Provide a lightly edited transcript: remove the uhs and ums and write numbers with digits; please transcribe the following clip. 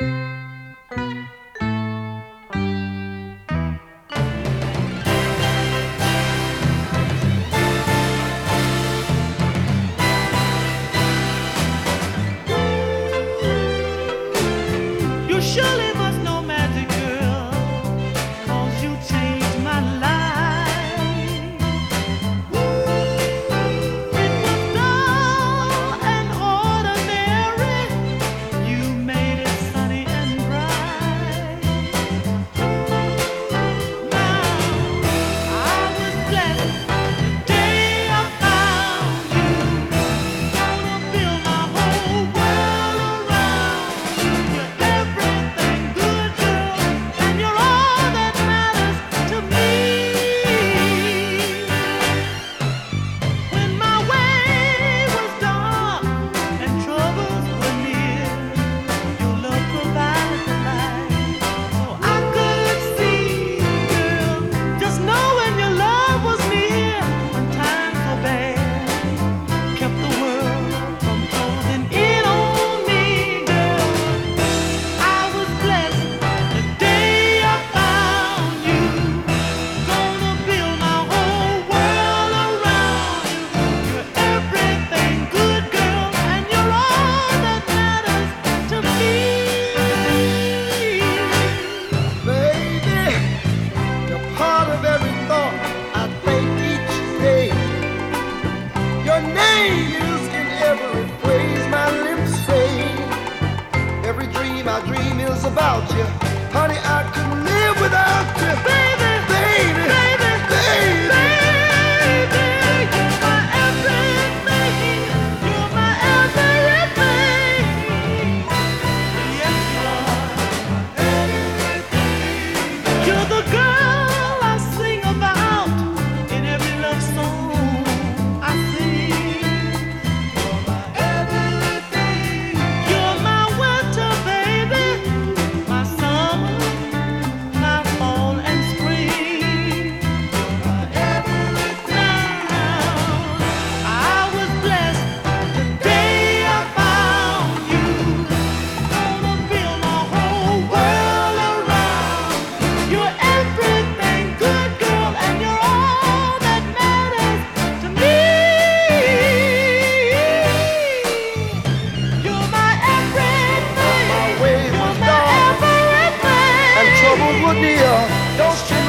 You surely must know Magic Girl, 'cause you changed my life. It was dull and ordinary. You made it sunny and bright. Now I was blessed the day I found you. Gonna build my whole world around you. You're everything good, girl, and you're all that matters to me. When my way was dark and troubles were near, your love provided the light, so I could see, girl. Just knowing your love was near when times were bad kept the world from closing in on me, girl. I was blessed the day I found you. Gonna build my whole world around you. You're everything good, girl, and you're all that matters to me. Baby, you're part of every thought I think each day. Your name is in every phrase my lips say. Every dream I dream is about you. Honey, I couldn't live without you. Baby, Baby, baby, baby. baby, you're my everything. You're my everything. Yes, you are. You're the girl I sing about in every love song I sing. You're my everything. You're my winter, baby, my summer, my fall and spring. You're my everything. Now I was blessed the day I found you. Gonna build my whole world around. You're everything good, girl, and you're all that matters to me. You're my everything. My way You're was my dark everything. and trouble were near. Don't you